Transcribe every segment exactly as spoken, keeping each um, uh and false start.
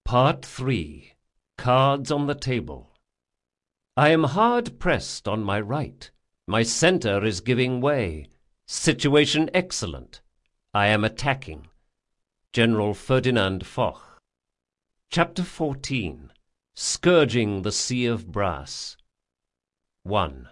Part three. Cards on the Table. I am hard-pressed on my right. My center is giving way. Situation excellent. I am attacking. General Ferdinand Foch. Chapter fourteen. Scourging the Sea of Brass. one.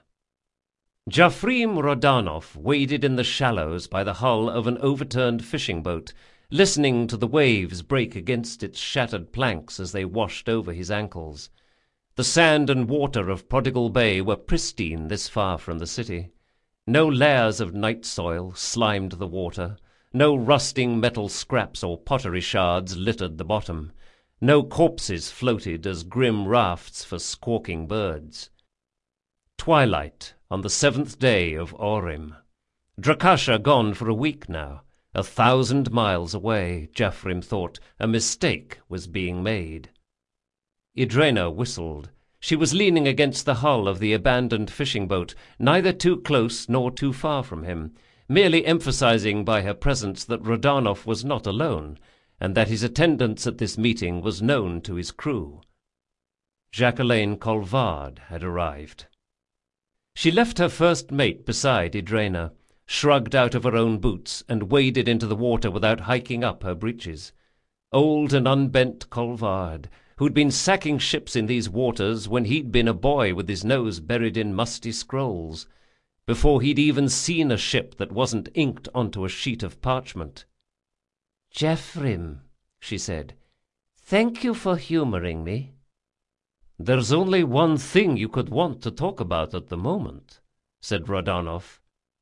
Jafrim Rodanov waded in the shallows by the hull of an overturned fishing boat, listening to the waves break against its shattered planks as they washed over his ankles. The sand and water of Prodigal Bay were pristine this far from the city. No layers of night soil slimed the water. No rusting metal scraps or pottery shards littered the bottom. No corpses floated as grim rafts for squawking birds. Twilight on the seventh day of Orim. Drakasha gone for a week now. A thousand miles away, Jafrim thought, a mistake was being made. Idrena whistled. She was leaning against the hull of the abandoned fishing boat, neither too close nor too far from him, merely emphasizing by her presence that Rodanov was not alone, and that his attendance at this meeting was known to his crew. Jacqueline Colvard had arrived. She left her first mate beside Idrena, shrugged out of her own boots, and waded into the water without hiking up her breeches. Old and unbent Colvard, who'd been sacking ships in these waters when he'd been a boy with his nose buried in musty scrolls, before he'd even seen a ship that wasn't inked onto a sheet of parchment. "Jafrim," she said, "thank you for humoring me." "There's only one thing you could want to talk about at the moment," said Rodanov.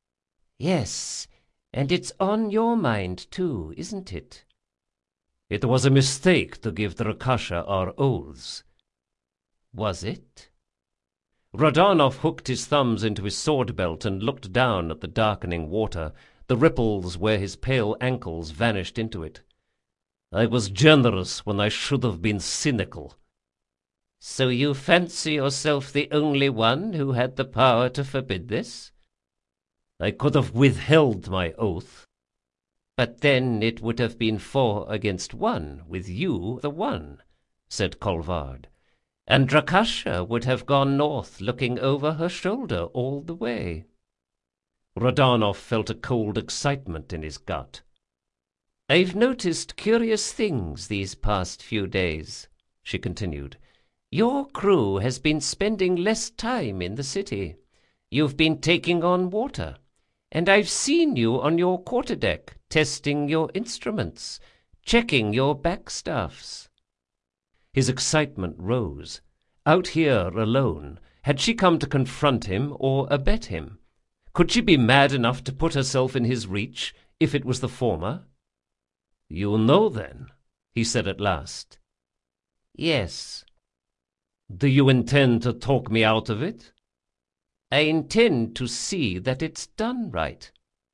"Yes, and it's on your mind, too, isn't it?" "It was a mistake to give Drakasha our oaths." "Was it?" Rodanov hooked his thumbs into his sword belt and looked down at the darkening water, the ripples where his pale ankles vanished into it. "I was generous when I should have been cynical." "So you fancy yourself the only one who had the power to forbid this?" "I could have withheld my oath." "But then it would have been four against one, with you the one," said Colvard. "And Drakasha would have gone north looking over her shoulder all the way." Rodanov felt a cold excitement in his gut. "I've noticed curious things these past few days," she continued. "Your crew has been spending less time in the city. You've been taking on water. And I've seen you on your quarterdeck, testing your instruments, checking your backstaffs." His excitement rose. Out here alone, had she come to confront him or abet him? Could she be mad enough to put herself in his reach, if it was the former? "You know, then," he said at last. "Yes." "Do you intend to talk me out of it?" "I intend to see that it's done right."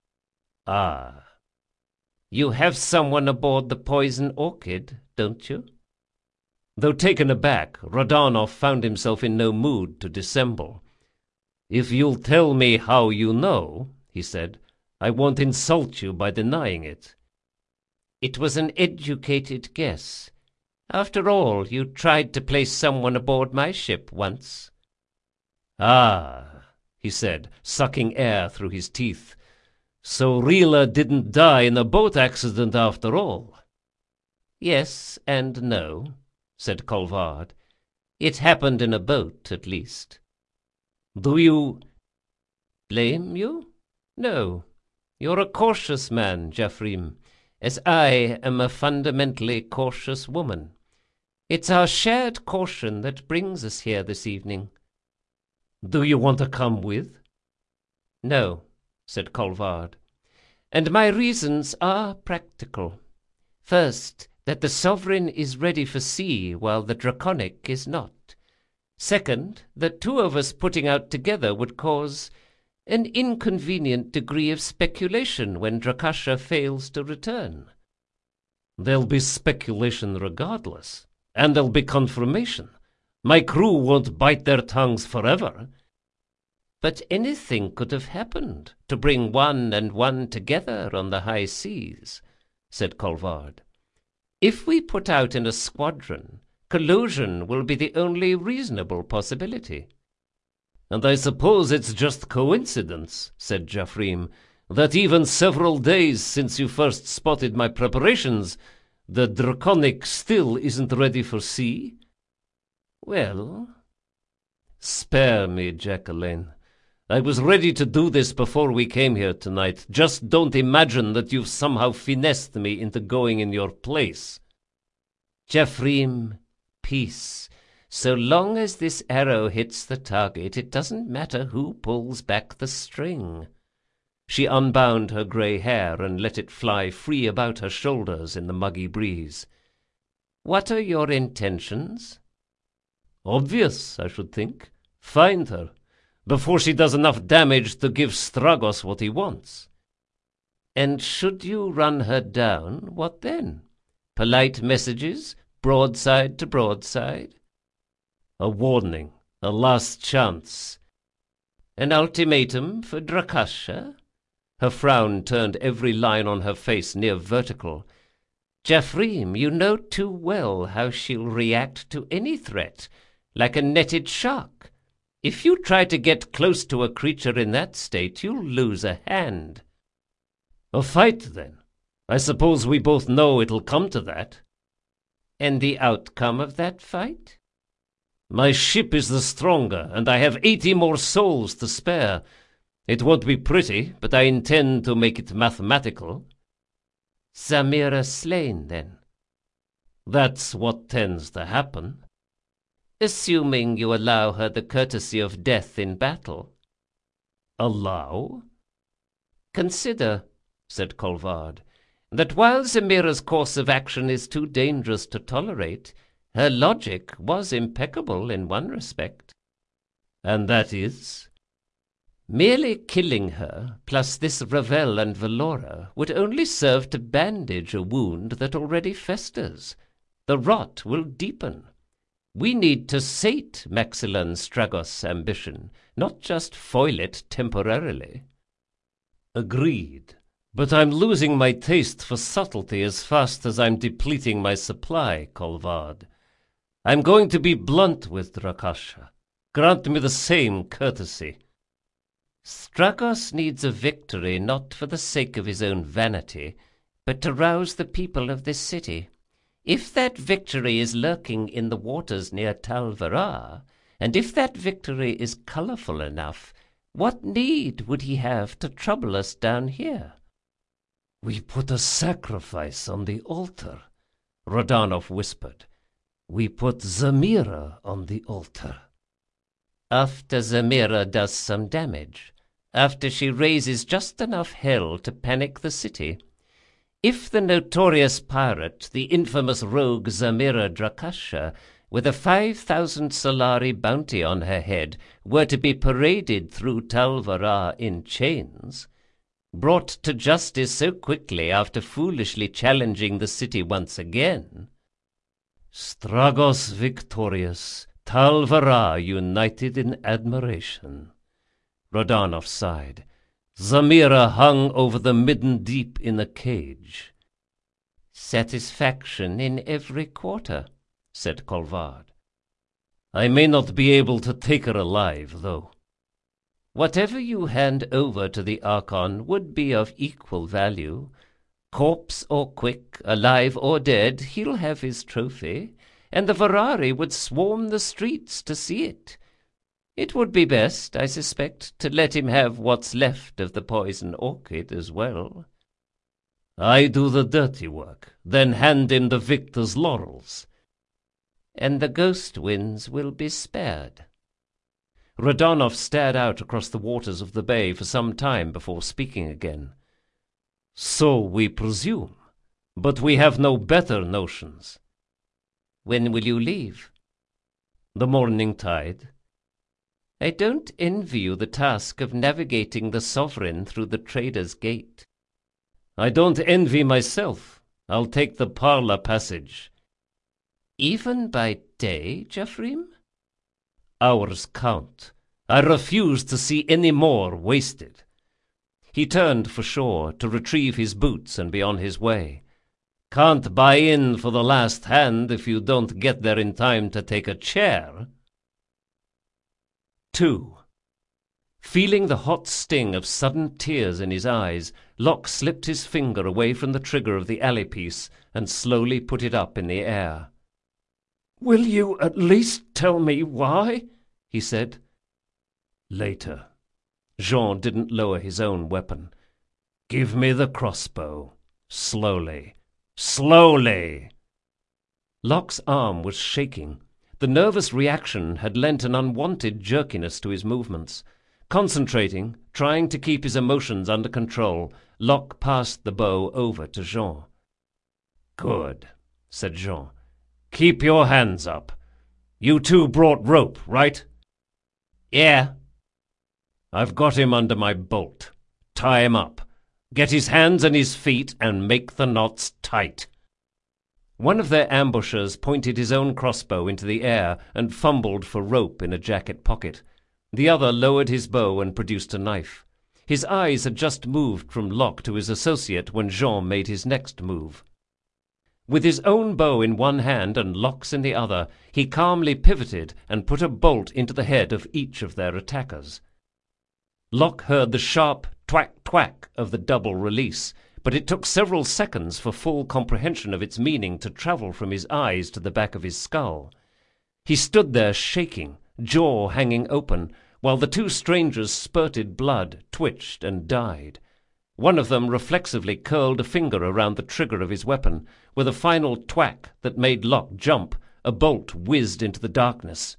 "Ah." "You have someone aboard the Poison Orchid, don't you?" Though taken aback, Rodanov found himself in no mood to dissemble. "If you'll tell me how you know," he said, "I won't insult you by denying it." "It was an educated guess. After all, you tried to place someone aboard my ship once." "Ah," he said, sucking air through his teeth. "So Rila didn't die in a boat accident after all?" "Yes and no," said Colvard. "It happened in a boat, at least." "Do you—" "Blame you? No. You're a cautious man, Jafrim, as I am a fundamentally cautious woman. It's our shared caution that brings us here this evening." "Do you want to come with?" "No," said Colvard. "And my reasons are practical. First, that the Sovereign is ready for sea while the Draconic is not. Second, that two of us putting out together would cause an inconvenient degree of speculation when Drakasha fails to return." "There'll be speculation regardless, and there'll be confirmation. My crew won't bite their tongues forever." "But anything could have happened to bring one and one together on the high seas," said Colvard. If we put out in a squadron, collusion will be the only reasonable possibility." "And I suppose it's just coincidence," said Jaffreen, "that even several days since you first spotted my preparations, the Draconic still isn't ready for sea?" "Well—" "Spare me, Jacqueline. I was ready to do this before we came here tonight. Just don't imagine that you've somehow finessed me into going in your place." "Jaffreen, peace. So long as this arrow hits the target, it doesn't matter who pulls back the string." She unbound her grey hair and let it fly free about her shoulders in the muggy breeze. "What are your intentions?" "Obvious, I should think. Find her, before she does enough damage to give Stragos what he wants." "And should you run her down, what then? Polite messages, broadside to broadside?" "A warning, a last chance." "An ultimatum for Drakasha?" Her frown turned every line on her face near vertical. "Jaffreen, you know too well how she'll react to any threat, like a netted shark. If you try to get close to a creature in that state, you'll lose a hand." "A fight, then? I suppose we both know it'll come to that." "And the outcome of that fight?" "My ship is the stronger, and I have eighty more souls to spare. It won't be pretty, but I intend to make it mathematical." "Zamira slain, then?" "That's what tends to happen." "Assuming you allow her the courtesy of death in battle." "Allow?" "Consider," said Colvard, "that while Zamira's course of action is too dangerous to tolerate, her logic was impeccable in one respect." "And that is?" "Merely killing her, plus this Ravel and Valora, would only serve to bandage a wound that already festers. The rot will deepen. We need to sate Maxillan Stragos' ambition, not just foil it temporarily." "Agreed. But I'm losing my taste for subtlety as fast as I'm depleting my supply, Colvard. I'm going to be blunt with Drakasha. Grant me the same courtesy." "Stragos needs a victory not for the sake of his own vanity, but to rouse the people of this city. If that victory is lurking in the waters near Tal Varar, and if that victory is colorful enough, what need would he have to trouble us down here?" "We put a sacrifice on the altar," Rodanov whispered. "We put Zamira on the altar." "After Zamira does some damage. After she raises just enough hell to panic the city. If the notorious pirate, the infamous rogue Zamira Drakasha, with a five thousand Solari bounty on her head, were to be paraded through Tal Varar in chains, brought to justice so quickly after foolishly challenging the city once again—" "Stragos victorious, Tal Varar united in admiration," Rodanov sighed. "Zamira hung over the midden deep in a cage." "Satisfaction in every quarter," said Colvard. "I may not be able to take her alive, though." "Whatever you hand over to the Archon would be of equal value. Corpse or quick, alive or dead, he'll have his trophy, and the Varari would swarm the streets to see it. It would be best, I suspect, to let him have what's left of the poison orchid as well." "I do the dirty work, then hand him the victor's laurels." "And the ghost winds will be spared." Rodanov stared out across the waters of the bay for some time before speaking again. "So we presume, but we have no better notions." "When will you leave?" "The morning tide." "I don't envy you the task of navigating the Sovereign through the Trader's Gate." "I don't envy myself. I'll take the Parla passage." "Even by day, Jaffreen?" "Hours count. I refuse to see any more wasted." He turned for shore to retrieve his boots and be on his way. Can't buy in for the last hand if you don't get there in time to take a chair. Two. Feeling the hot sting of sudden tears in his eyes, Locke slipped his finger away from the trigger of the alley-piece and slowly put it up in the air. "Will you at least tell me why?" he said. "Later." Jean didn't lower his own weapon. "Give me the crossbow. Slowly. Slowly!" Locke's arm was shaking. The nervous reaction had lent an unwanted jerkiness to his movements. Concentrating, trying to keep his emotions under control, Locke passed the bow over to Jean. "Good," said Jean. "Keep your hands up. You two brought rope, right?" "Yeah." "I've got him under my bolt. Tie him up. Get his hands and his feet and make the knots tight." One of their ambushers pointed his own crossbow into the air and fumbled for rope in a jacket pocket. The other lowered his bow and produced a knife. His eyes had just moved from Locke to his associate when Jean made his next move. With his own bow in one hand and Locke's in the other, he calmly pivoted and put a bolt into the head of each of their attackers. Locke heard the sharp twack-twack of the double release, but it took several seconds for full comprehension of its meaning to travel from his eyes to the back of his skull. He stood there shaking, jaw hanging open, while the two strangers spurted blood, twitched, and died. One of them reflexively curled a finger around the trigger of his weapon. With a final twack that made Locke jump, a bolt whizzed into the darkness.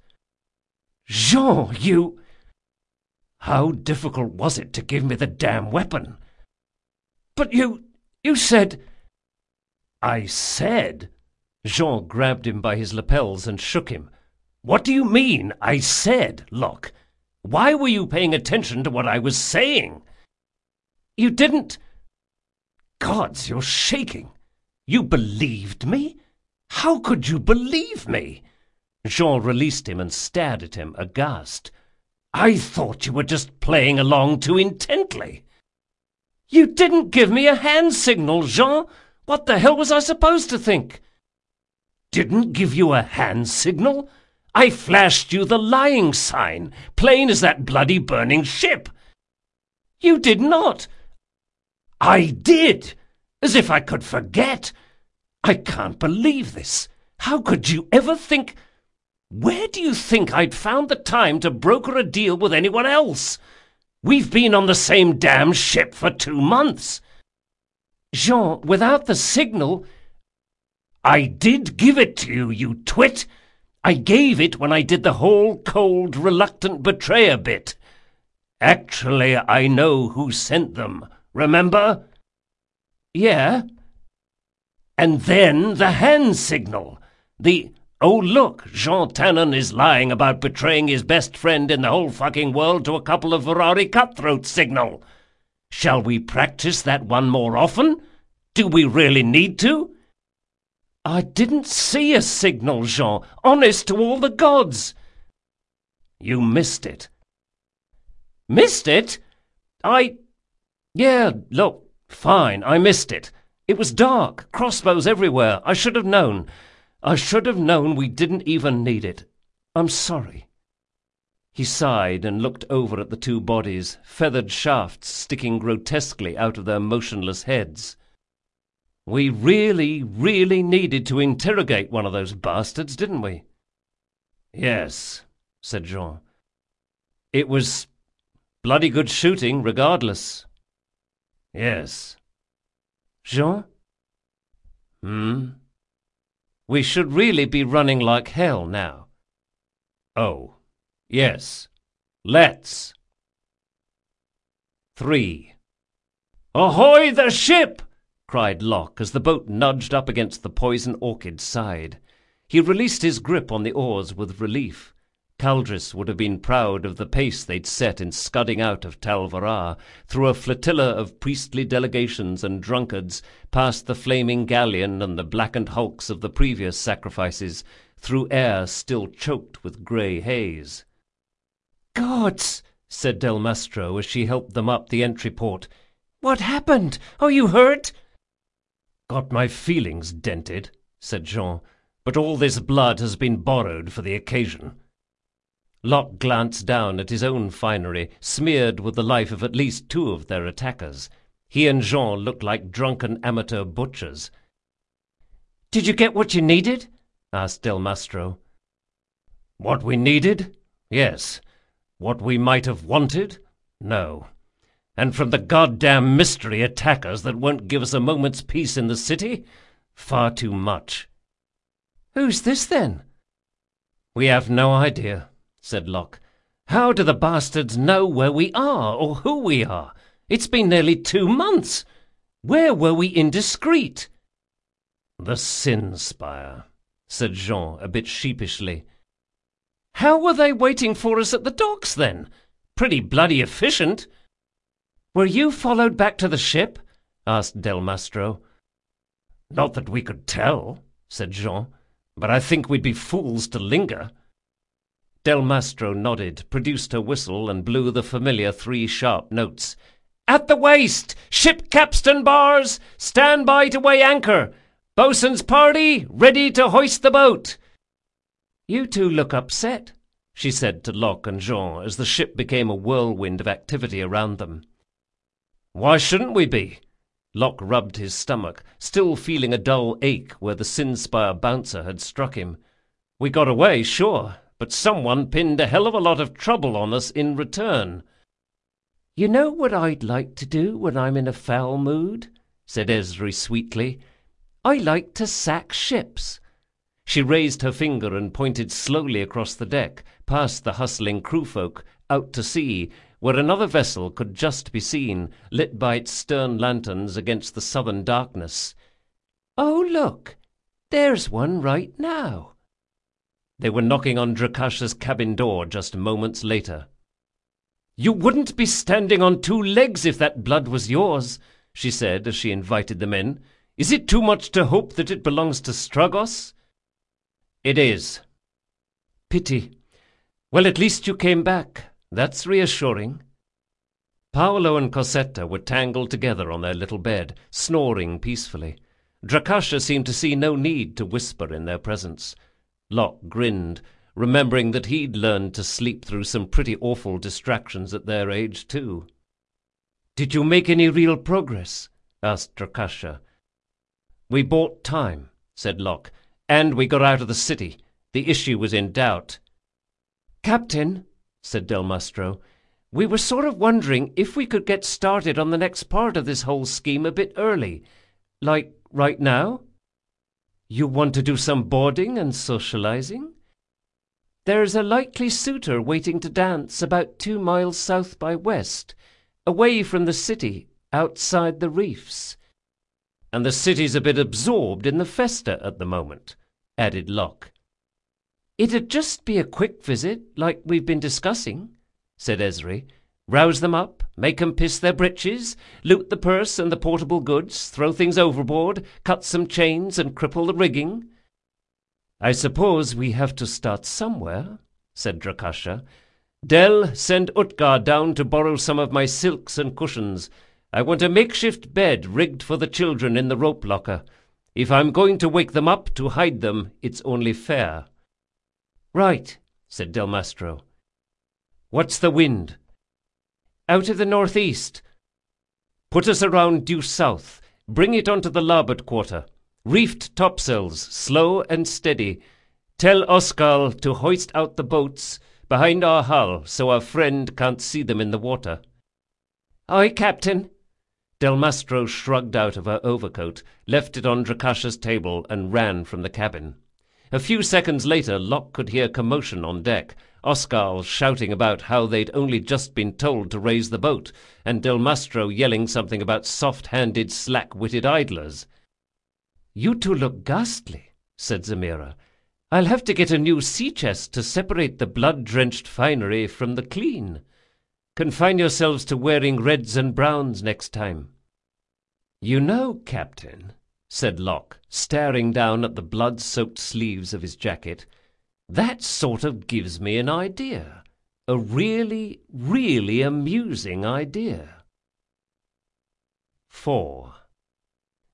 "Jean, you—" "How difficult was it to give me the damn weapon?" "But you... you said—" "I said?" Jean grabbed him by his lapels and shook him. "What do you mean, I said, Locke? Why were you paying attention to what I was saying?" "You didn't—" "Gods, you're shaking! You believed me? How could you believe me?" Jean released him and stared at him, aghast. "I thought you were just playing along too intently." "You didn't give me a hand signal, Jean! What the hell was I supposed to think?" "Didn't give you a hand signal? I flashed you the lying sign, plain as that bloody burning ship." "You did not." "I did! As if I could forget! I can't believe this. How could you ever think— Where do you think I'd found the time to broker a deal with anyone else? We've been on the same damn ship for two months. Jean, without the signal— I did give it to you, you twit. I gave it when I did the whole cold, reluctant betrayer bit. Actually, I know who sent them. Remember? Yeah. And then the hand signal. The, oh look, Jean Tannen is lying about betraying his best friend in the whole fucking world to a couple of Ferrari cutthroats signal. Shall we practice that one more often? Do we really need to? I didn't see a signal, Jean. Honest to all the gods. You missed it. Missed it? I... Yeah, look, fine, I missed it. It was dark, crossbows everywhere. I should have known. I should have known we didn't even need it. I'm sorry. He sighed and looked over at the two bodies, feathered shafts sticking grotesquely out of their motionless heads. We really, really needed to interrogate one of those bastards, didn't we? Yes, said Jean. It was bloody good shooting, regardless. Yes. Jean? Hmm? We should really be running like hell now. Oh, yes. Let's. Three. Ahoy the ship! Cried Locke as the boat nudged up against the poison orchid's side. He released his grip on the oars with relief. Caldris would have been proud of the pace they'd set in scudding out of Tal Varrah, through a flotilla of priestly delegations and drunkards, past the flaming galleon and the blackened hulks of the previous sacrifices, through air still choked with grey haze. "Gods!" said Del Mastro as she helped them up the entry port. "What happened? Are you hurt?" "Got my feelings dented," said Jean, "but all this blood has been borrowed for the occasion." Locke glanced down at his own finery, smeared with the life of at least two of their attackers. He and Jean looked like drunken amateur butchers. "Did you get what you needed?" asked Del Mastro. "What we needed? Yes. What we might have wanted? No. And from the goddamn mystery attackers that won't give us a moment's peace in the city? Far too much." "Who's this, then?" "We have no idea," said Locke. "How do the bastards know where we are, or who we are? It's been nearly two months. Where were we indiscreet?" "The Sin Spire," said Jean a bit sheepishly. "How were they waiting for us at the docks, then? Pretty bloody efficient." "Were you followed back to the ship?" asked Del Mastro. "Not that we could tell," said Jean, "but I think we'd be fools to linger." Del Mastro nodded, produced her whistle, and blew the familiar three sharp notes. "At the waist! Ship capstan bars! Stand by to weigh anchor! Boatswain's party, ready to hoist the boat!" "You two look upset," she said to Locke and Jean as the ship became a whirlwind of activity around them. "Why shouldn't we be?" Locke rubbed his stomach, still feeling a dull ache where the Sinspire bouncer had struck him. "We got away, sure, but someone pinned a hell of a lot of trouble on us in return." "You know what I'd like to do when I'm in a foul mood?" said Esri sweetly. "I like to sack ships." She raised her finger and pointed slowly across the deck, past the hustling crewfolk, out to sea, where another vessel could just be seen, lit by its stern lanterns against the southern darkness. "Oh, look! There's one right now." They were knocking on Drakasha's cabin door just moments later. "You wouldn't be standing on two legs if that blood was yours," she said as she invited them in. "Is it too much to hope that it belongs to Stragos?" "It is." "Pity. Well, at least you came back. That's reassuring." Paolo and Cosetta were tangled together on their little bed, snoring peacefully. Drakasha seemed to see no need to whisper in their presence. Locke grinned, remembering that he'd learned to sleep through some pretty awful distractions at their age, too. "Did you make any real progress?" asked Drakasha. "We bought time," said Locke, "and we got out of the city. The issue was in doubt." "Captain," said Del Mastro, "we were sort of wondering if we could get started on the next part of this whole scheme a bit early. Like right now? You want to do some boarding and socializing? There's a likely suitor waiting to dance about two miles south by west, away from the city, outside the reefs." "And the city's a bit absorbed in the festa at the moment," added Locke. "It'd just be a quick visit, like we've been discussing," said Esri. "Rouse them up, make 'em piss their britches, loot the purse and the portable goods, throw things overboard, cut some chains, and cripple the rigging." "I suppose we have to start somewhere," said Drakasha. "Del, send Utgard down to borrow some of my silks and cushions. I want a makeshift bed rigged for the children in the rope locker. If I'm going to wake them up to hide them, it's only fair." "Right," said Del Mastro. "What's the wind?" "Out of the northeast." "Put us around due south. Bring it onto the larboard quarter. Reefed topsails, slow and steady. Tell Oskar to hoist out the boats behind our hull so our friend can't see them in the water." "Aye, Captain." Del Mastro shrugged out of her overcoat, left it on Drakasha's table, and ran from the cabin. A few seconds later, Locke could hear commotion on deck, Oskar shouting about how they'd only just been told to raise the boat, and Del Mastro yelling something about soft-handed, slack-witted idlers. "You two look ghastly," said Zamira. "I'll have to get a new sea-chest to separate the blood-drenched finery from the clean. Confine yourselves to wearing reds and browns next time." "You know, Captain," said Locke, staring down at the blood-soaked sleeves of his jacket, "that sort of gives me an idea. A really, really amusing idea." four.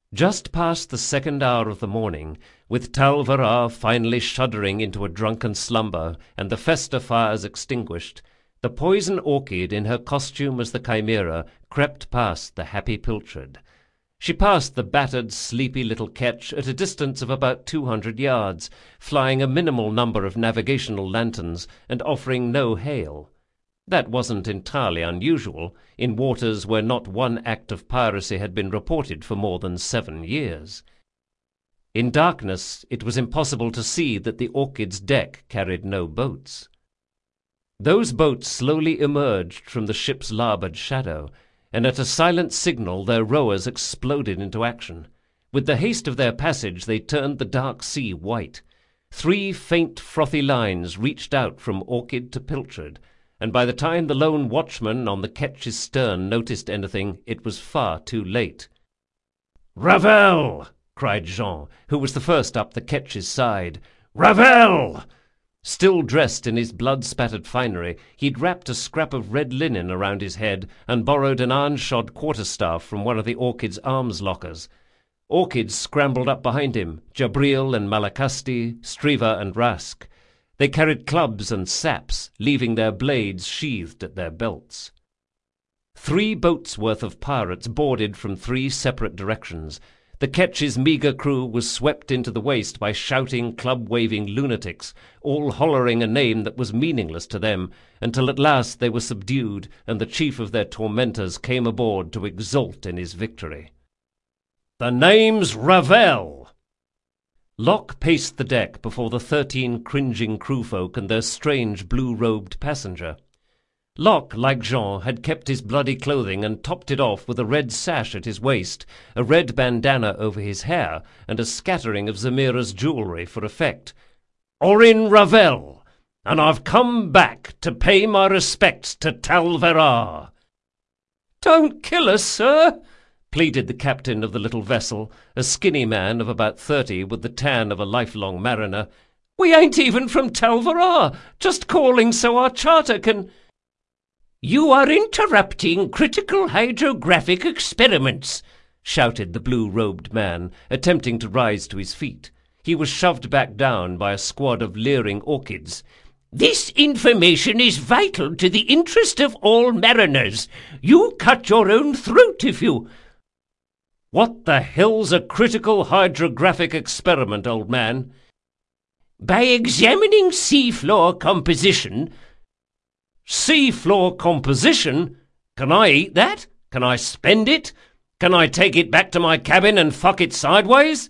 Just past the second hour of the morning, with Talvarar finally shuddering into a drunken slumber and the festa fires extinguished, the poison orchid in her costume as the Chimera crept past the happy pilchard. She passed the battered, sleepy little ketch at a distance of about two hundred yards, flying a minimal number of navigational lanterns and offering no hail. That wasn't entirely unusual in waters where not one act of piracy had been reported for more than seven years. In darkness it was impossible to see that the Orchid's deck carried no boats. Those boats slowly emerged from the ship's larboard shadow, and at a silent signal their rowers exploded into action. With the haste of their passage they turned the dark sea white. Three faint frothy lines reached out from Orchid to pilchard, and by the time the lone watchman on the ketch's stern noticed anything, it was far too late. "Ravel!" cried Jean, who was the first up the ketch's side. "Ravel!" Still dressed in his blood-spattered finery, he'd wrapped a scrap of red linen around his head and borrowed an iron-shod quarterstaff from one of the Orchid's arms lockers. Orchid scrambled up behind him, Jabril and Malakasti, Striva and Rask. They carried clubs and saps, leaving their blades sheathed at their belts. Three boats' worth of pirates boarded from three separate directions. The ketch's meagre crew was swept into the waist by shouting, club-waving lunatics, all hollering a name that was meaningless to them, until at last they were subdued, and the chief of their tormentors came aboard to exult in his victory. "The name's Ravel!" Locke paced the deck before the thirteen cringing crewfolk and their strange blue-robed passenger. Locke, like Jean, had kept his bloody clothing and topped it off with a red sash at his waist, a red bandana over his hair, and a scattering of Zamira's jewellery for effect. "Orin Ravel, and I've come back to pay my respects to Talvarar." "Don't kill us, sir," pleaded the captain of the little vessel, a skinny man of about thirty with the tan of a lifelong mariner. "We ain't even from Talvarar, just calling so our charter can—" "You are interrupting critical hydrographic experiments," shouted the blue-robed man, attempting to rise to his feet. He was shoved back down by a squad of leering orchids. "This information is vital to the interest of all mariners. You cut your own throat if you—" "What the hell's a critical hydrographic experiment, old man?" "By examining seafloor composition—" "Seafloor composition? Can I eat that? Can I spend it? Can I take it back to my cabin and fuck it sideways?"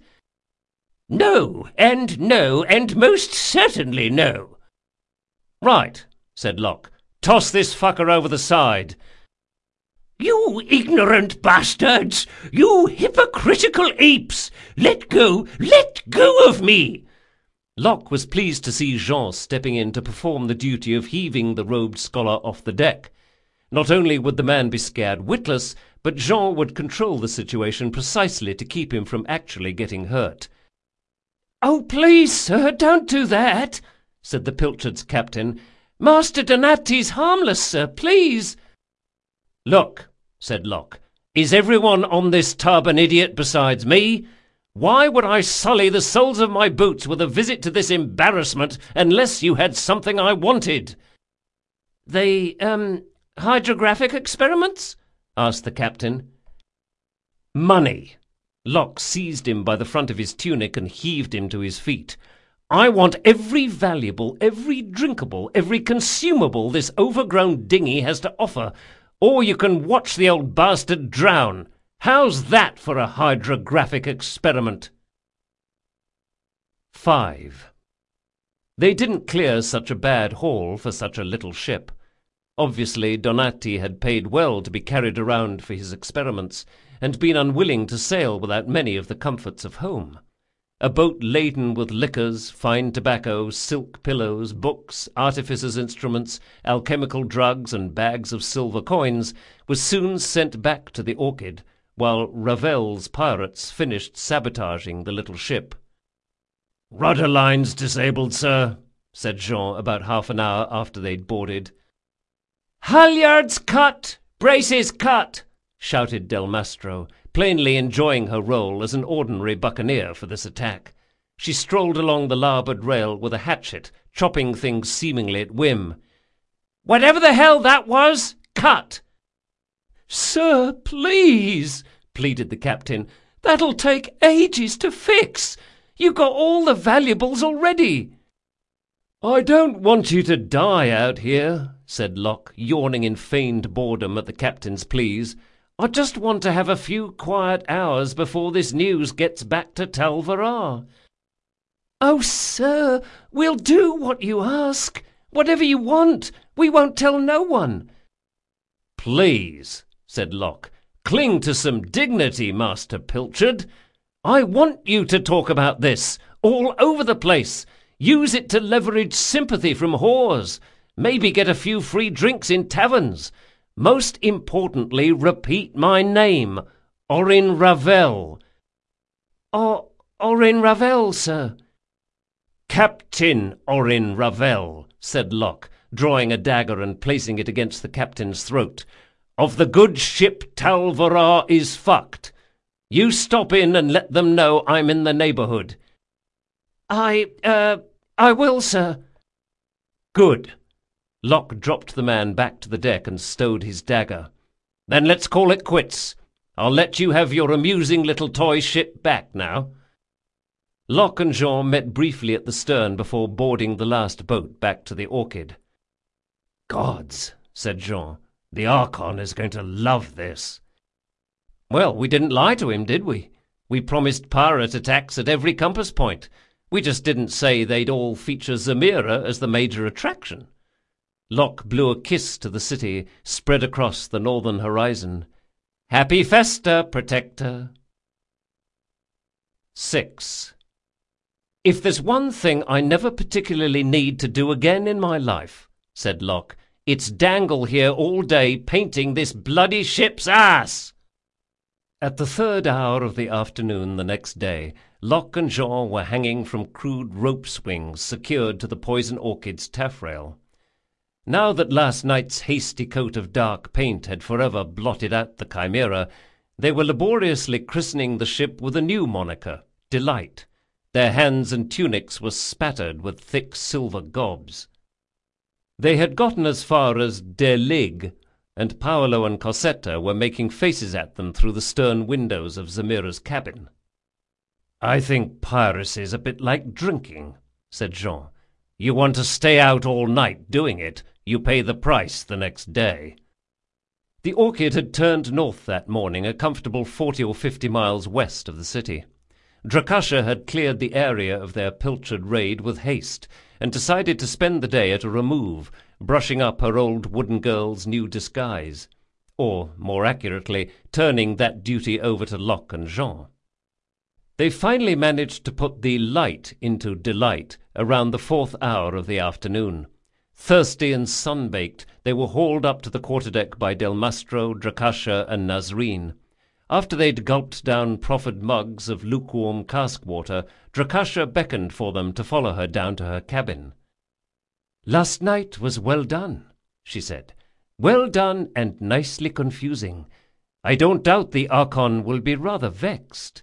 "No, and no, and most certainly no." "Right," said Locke. "Toss this fucker over the side." "You ignorant bastards! You hypocritical apes! Let go! Let go of me!" Locke was pleased to see Jean stepping in to perform the duty of heaving the robed scholar off the deck. Not only would the man be scared witless, but Jean would control the situation precisely to keep him from actually getting hurt. "Oh, please, sir, don't do that," said the pilchard's captain. "Master Donati's harmless, sir, please." "Look," said Locke, "is everyone on this tub an idiot besides me? Why would I sully the soles of my boots with a visit to this embarrassment unless you had something I wanted?" "The, um, hydrographic experiments?" asked the captain. "Money." Locke seized him by the front of his tunic and heaved him to his feet. "I want every valuable, every drinkable, every consumable this overgrown dinghy has to offer, or you can watch the old bastard drown. How's that for a hydrographic experiment?" Five. They didn't clear such a bad haul for such a little ship. Obviously Donati had paid well to be carried around for his experiments, and been unwilling to sail without many of the comforts of home. A boat laden with liquors, fine tobacco, silk pillows, books, artificers' instruments, alchemical drugs, and bags of silver coins was soon sent back to the Orchid, while Ravel's pirates finished sabotaging the little ship. "Rudder lines disabled, sir," said Jean about half an hour after they'd boarded. "Halyards cut! Braces cut!" shouted Del Mastro, plainly enjoying her role as an ordinary buccaneer for this attack. She strolled along the larboard rail with a hatchet, chopping things seemingly at whim. "Whatever the hell that was, cut!" "Sir, please," pleaded the captain. "That'll take ages to fix. You got all the valuables already." "I don't want you to die out here," said Locke, yawning in feigned boredom at the captain's pleas. "I just want to have a few quiet hours before this news gets back to Tal Varrar." "Oh, sir, we'll do what you ask. Whatever you want. We won't tell no one." "Please," said Locke, "cling to some dignity, Master Pilchard. I want you to talk about this, all over the place. Use it to leverage sympathy from whores. Maybe get a few free drinks in taverns. Most importantly, repeat my name, Orin Ravel." "Or, Orin Ravel, sir." "Captain Orin Ravel," said Locke, drawing a dagger and placing it against the captain's throat. "Of the good ship Tal Varrar is fucked. You stop in and let them know I'm in the neighborhood." I, uh, I will, sir." "Good." Locke dropped the man back to the deck and stowed his dagger. "Then let's call it quits. I'll let you have your amusing little toy ship back now." Locke and Jean met briefly at the stern before boarding the last boat back to the Orchid. "Gods," said Jean, "the Archon is going to love this." "Well, we didn't lie to him, did we? We promised pirate attacks at every compass point. We just didn't say they'd all feature Zamira as the major attraction." Locke blew a kiss to the city spread across the northern horizon. "Happy Festa, Protector." Six. "If there's one thing I never particularly need to do again in my life," said Locke, "it's dangle here all day painting this bloody ship's ass." At the third hour of the afternoon the next day, Locke and Jean were hanging from crude rope swings secured to the Poison Orchid's taffrail. Now that last night's hasty coat of dark paint had forever blotted out the Chimera, they were laboriously christening the ship with a new moniker, Delight. Their hands and tunics were spattered with thick silver gobs. They had gotten as far as De Lig, and Paolo and Cosetta were making faces at them through the stern windows of Zamira's cabin. "I think piracy's a bit like drinking," said Jean. "You want to stay out all night doing it, you pay the price the next day." The Orchid had turned north that morning, a comfortable forty or fifty miles west of the city. Drakasha had cleared the area of their pilchard raid with haste, and decided to spend the day at a remove, brushing up her old wooden girl's new disguise, or, more accurately, turning that duty over to Locke and Jean. They finally managed to put the light into Delight around the fourth hour of the afternoon. Thirsty and sun-baked, they were hauled up to the quarterdeck by Del Mastro, Drakasha, and Nazreen. After they'd gulped down proffered mugs of lukewarm cask-water, Drakasha beckoned for them to follow her down to her cabin. "Last night was well done," she said. "Well done and nicely confusing. I don't doubt the Archon will be rather vexed."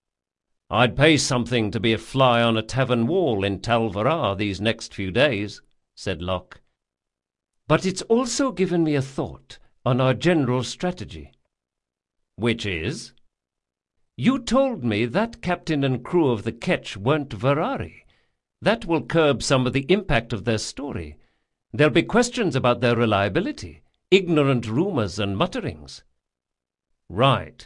"I'd pay something to be a fly on a tavern wall in Tal Varrar these next few days," said Locke. "But it's also given me a thought on our general strategy." "Which is?" "You told me that captain and crew of the Ketch weren't Varari. That will curb some of the impact of their story. There'll be questions about their reliability, ignorant rumors and mutterings." "Right."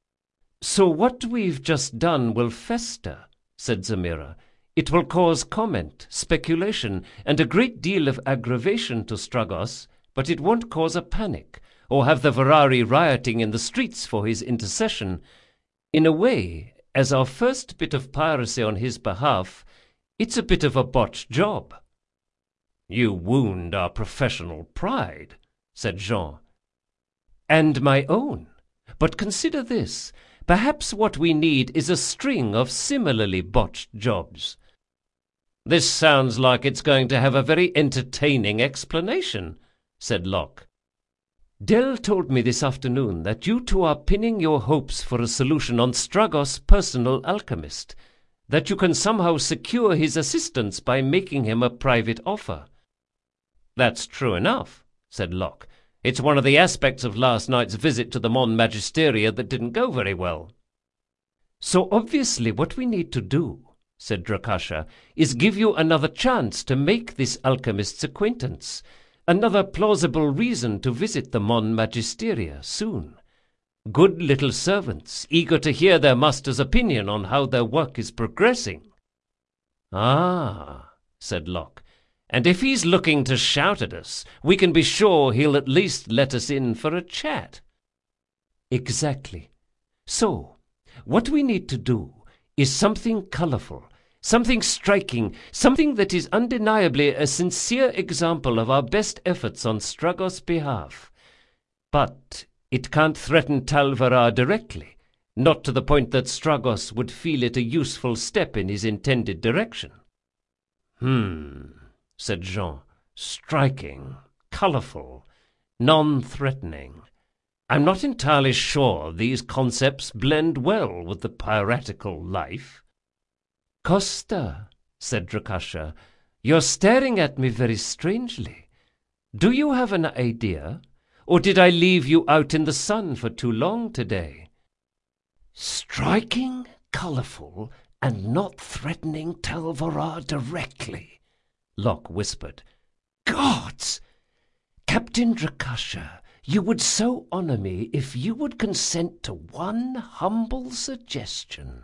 "So what we've just done will fester," said Zamira. "It will cause comment, speculation, and a great deal of aggravation to Stragos, but it won't cause a panic, or have the Varari rioting in the streets for his intercession. In a way, as our first bit of piracy on his behalf, it's a bit of a botched job." "You wound our professional pride," said Jean. "And my own. But consider this. Perhaps what we need is a string of similarly botched jobs." "This sounds like it's going to have a very entertaining explanation," said Locke. Dell told me this afternoon that you two are pinning your hopes for a solution on Stragos' personal alchemist, that you can somehow secure his assistance by making him a private offer." "That's true enough," said Locke. "It's one of the aspects of last night's visit to the Mon Magisteria that didn't go very well." "So obviously what we need to do," said Drakasha, "is give you another chance to make this alchemist's acquaintance, another plausible reason to visit the Mon Magisteria soon. Good little servants, eager to hear their master's opinion on how their work is progressing." "Ah," said Locke, "and if he's looking to shout at us, we can be sure he'll at least let us in for a chat." "Exactly. So, what we need to do is something colorful, something striking, something that is undeniably a sincere example of our best efforts on Stragos' behalf. But it can't threaten Tal Varar directly, not to the point that Stragos would feel it a useful step in his intended direction." "Hmm," said Jean. "Striking, colorful, non-threatening. I'm not entirely sure these concepts blend well with the piratical life." "Costa," said Drakasha, "you're staring at me very strangely. Do you have an idea, or did I leave you out in the sun for too long today?" "Striking, colorful, and not threatening Tal Varar directly," Locke whispered. "Gods! Captain Drakasha, you would so honor me if you would consent to one humble suggestion."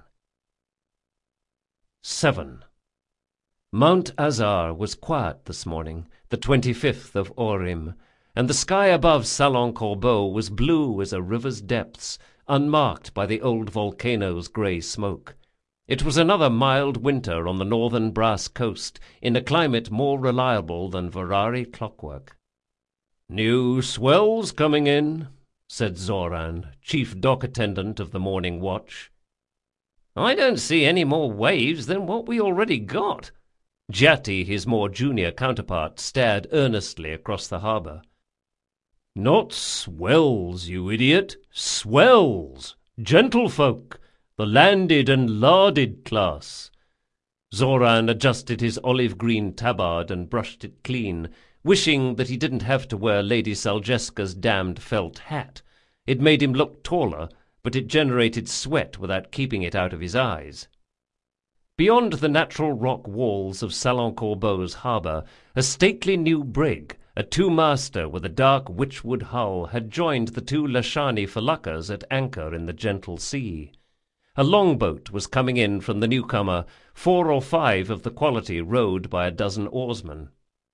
seven. Mount Azar was quiet this morning, the twenty-fifth of Orim, and the sky above Salon Corbeau was blue as a river's depths, unmarked by the old volcano's grey smoke. It was another mild winter on the northern Brass Coast, in a climate more reliable than Varari clockwork. "New swells coming in," said Zoran, chief dock attendant of the morning watch. "I don't see any more waves than what we already got." Jati, his more junior counterpart, stared earnestly across the harbour. "Not swells, you idiot. Swells. Gentlefolk. The landed and larded class." Zoran adjusted his olive-green tabard and brushed it clean, wishing that he didn't have to wear Lady Saljeska's damned felt hat. It made him look taller, but it generated sweat without keeping it out of his eyes. Beyond the natural rock walls of Salon Corbeau's harbour, a stately new brig, a two-master with a dark witchwood hull, had joined the two Lashani feluccas at anchor in the gentle sea. A longboat was coming in from the newcomer, four or five of the quality rowed by a dozen oarsmen.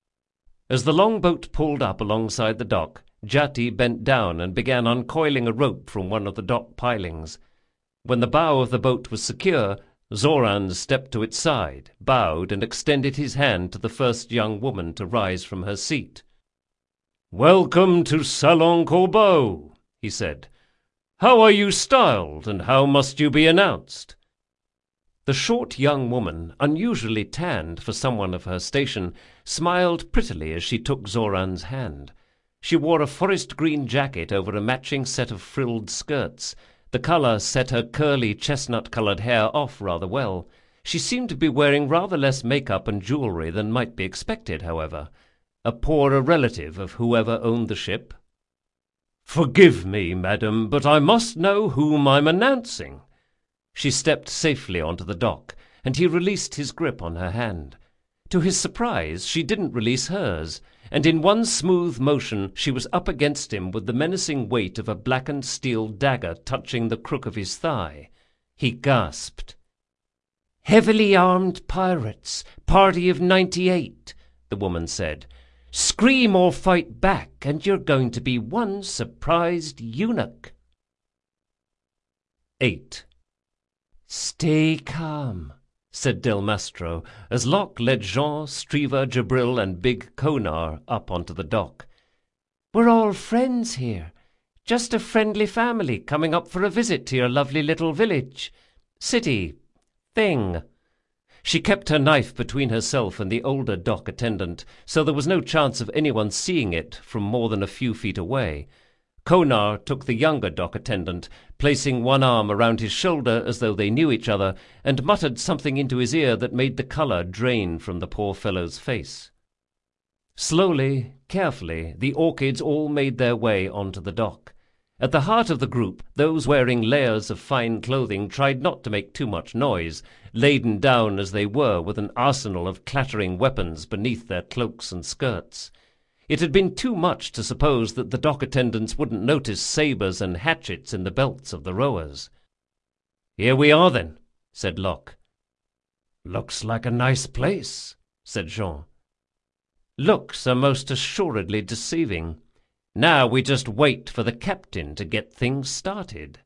As the longboat pulled up alongside the dock, Jati bent down and began uncoiling a rope from one of the dock pilings. When the bow of the boat was secure, Zoran stepped to its side, bowed, and extended his hand to the first young woman to rise from her seat. "Welcome to Salon Corbeau," he said. "How are you styled, and how must you be announced?" The short young woman, unusually tanned for someone of her station, smiled prettily as she took Zoran's hand. She wore a forest green jacket over a matching set of frilled skirts. The colour set her curly chestnut-coloured hair off rather well. She seemed to be wearing rather less make-up and jewellery than might be expected, however. A poorer relative of whoever owned the ship. "Forgive me, madam, but I must know whom I'm announcing." She stepped safely onto the dock, and he released his grip on her hand. To his surprise, she didn't release hers, and in one smooth motion she was up against him with the menacing weight of a blackened steel dagger touching the crook of his thigh. He gasped. "Heavily armed pirates, party of ninety-eight, the woman said. "Scream or fight back, and you're going to be one surprised eunuch." eight. "Stay calm," said Del Mastro, as Locke led Jean, Striva, Jabril, and big Konar up onto the dock. "We're all friends here. Just a friendly family coming up for a visit to your lovely little village. City. Thing." She kept her knife between herself and the older dock attendant, so there was no chance of anyone seeing it from more than a few feet away. Konar took the younger dock attendant, placing one arm around his shoulder as though they knew each other, and muttered something into his ear that made the colour drain from the poor fellow's face. Slowly, carefully, the orchids all made their way onto the dock. At the heart of the group, those wearing layers of fine clothing tried not to make too much noise, laden down as they were with an arsenal of clattering weapons beneath their cloaks and skirts. It had been too much to suppose that the dock attendants wouldn't notice sabres and hatchets in the belts of the rowers. "Here we are, then," said Locke. "Looks like a nice place," said Jean. "Looks are most assuredly deceiving. Now we just wait for the captain to get things started."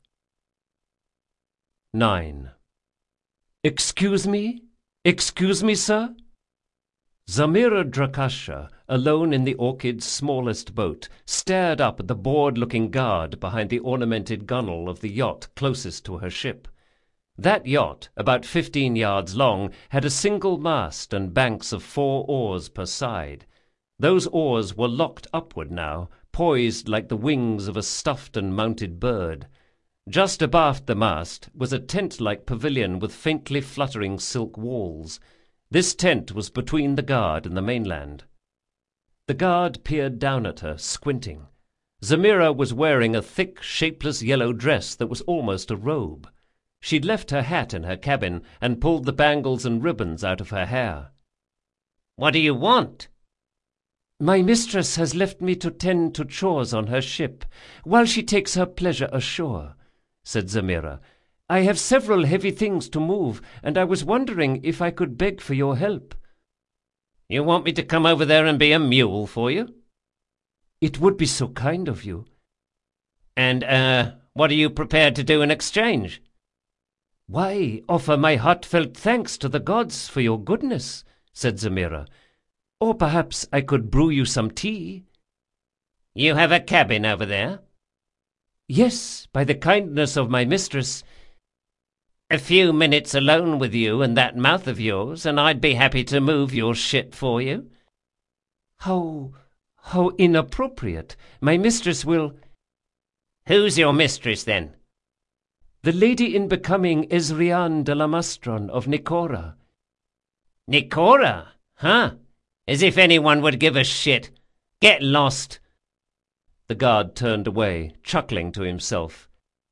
nine. "Excuse me? Excuse me, sir?" Zamira Drakasha, alone in the Orchid's smallest boat, stared up at the bored-looking guard behind the ornamented gunwale of the yacht closest to her ship. That yacht, about fifteen yards long, had a single mast and banks of four oars per side. Those oars were locked upward now, poised like the wings of a stuffed and mounted bird. Just abaft the mast was a tent-like pavilion with faintly fluttering silk walls. This tent was between the guard and the mainland. The guard peered down at her, squinting. Zamira was wearing a thick, shapeless yellow dress that was almost a robe. She'd left her hat in her cabin and pulled the bangles and ribbons out of her hair. "What do you want?" "My mistress has left me to tend to chores on her ship, while she takes her pleasure ashore," said Zamira. "I have several heavy things to move, and I was wondering if I could beg for your help." "You want me to come over there and be a mule for you?" "It would be so kind of you." "And, uh, what are you prepared to do in exchange?" "Why, offer my heartfelt thanks to the gods for your goodness," said Zamira. "Or perhaps I could brew you some tea." "You have a cabin over there?" "Yes, by the kindness of my mistress." "A few minutes alone with you and that mouth of yours, and I'd be happy to move your ship for you." "How, how inappropriate. My mistress will—" "Who's your mistress, then?" "The lady in becoming Ezrian de la Mastron of Nicora." "Nicora? Huh? As if anyone would give a shit. Get lost." The guard turned away, chuckling to himself.